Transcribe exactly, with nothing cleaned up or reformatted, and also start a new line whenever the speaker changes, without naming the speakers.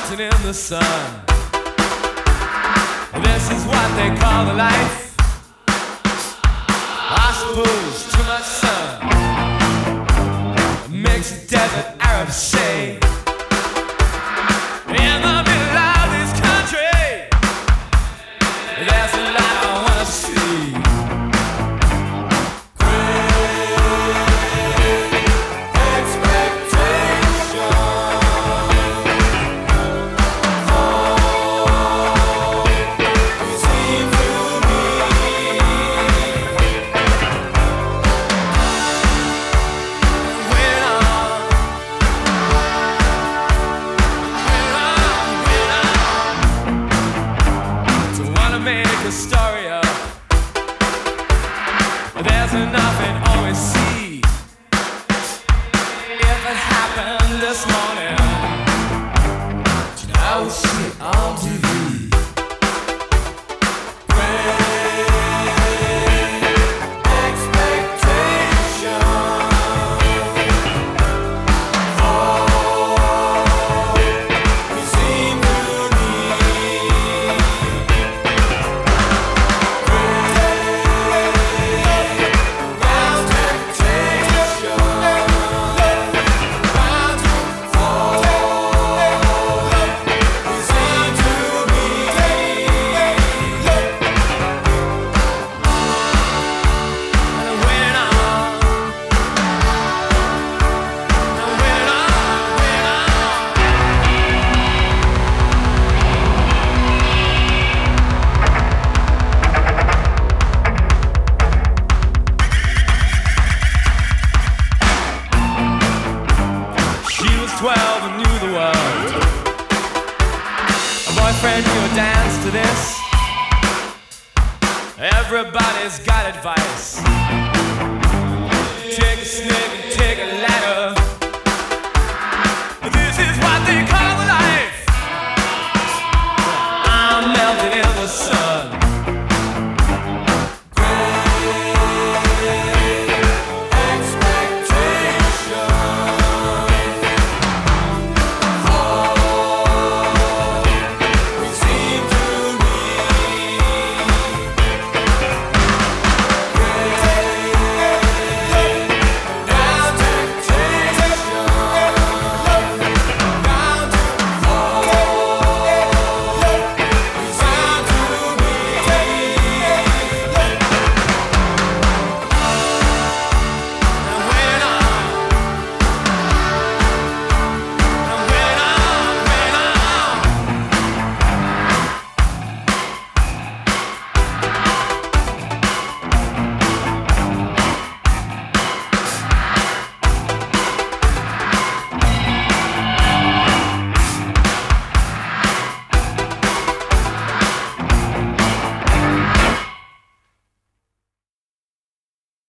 dancing in the sun. This is what they call the life. I suppose too much sun makes a desert Arab say. In the middle of this country, there's a lot I wanna see. Story up. There's nothing always see. If it happened this morning, I would see it on T V. twelve and knew the world. A boyfriend knew a dance to this. Everybody's got advice. Take a snake and take a ladder.